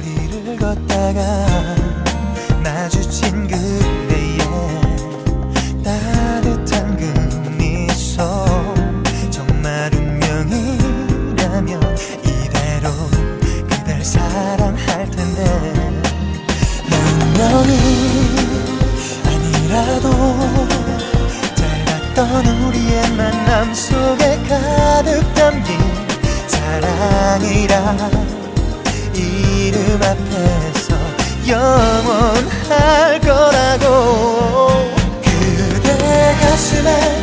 거리를 걷다가 마주친 그대의 따뜻한 그 미소, 정말 운명이라면 이대로 그댈 사랑할 텐데. 내 운명이 아니라도 짧았던 우리의 만남 속에 가득 담긴 사랑이라 이름 앞에서 영원할 거라고. 그대 가슴에